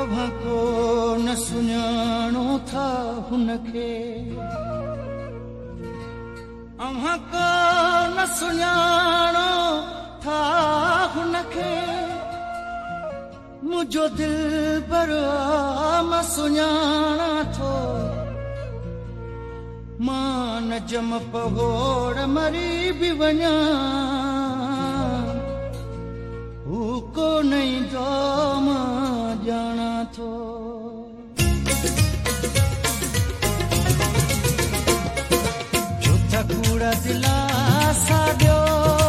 को न सुञाणो था हुनखे अव्हां को न सुञाणो था हुनखे मुंहिंजो दिलबर मां सुञाणा थो मां न जम पहोड़ मरी बि वञा हू को नहीं दो मां जाना थो झूठा कूड़ा दिलासा ॾियो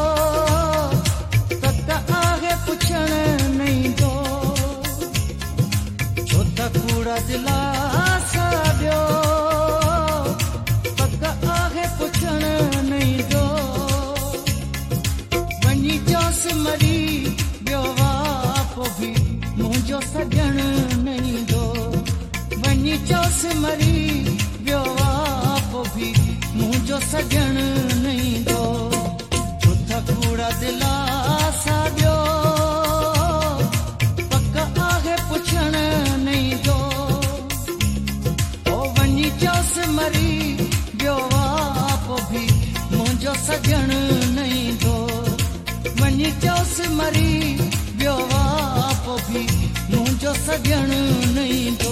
त आहे पुछण नहीं दो झूठा कूड़ा दिलासा ॾियो त आहे पुछण नहीं दो वञी चोस मरी भी मुझो सजन नहीं दो वनी चोस मरी वियो आप भी मुझो सजन नहीं दो झूठा कूड़ा दिलासा ॾियो पक आहे पुछण नहीं दो ओ वनी चोस मरी वियो आप भी मुझो सजन नहीं दो वनी चोस मरी वियो भी मुझो सजन नहीं दो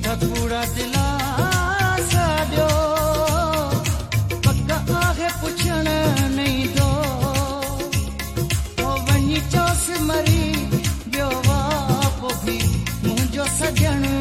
कूड़ा दिलासा ॾियो पक आहे पुछण नहीं दो वञी चोस मरी ॿियो वापो बि मुंहिंजो सजण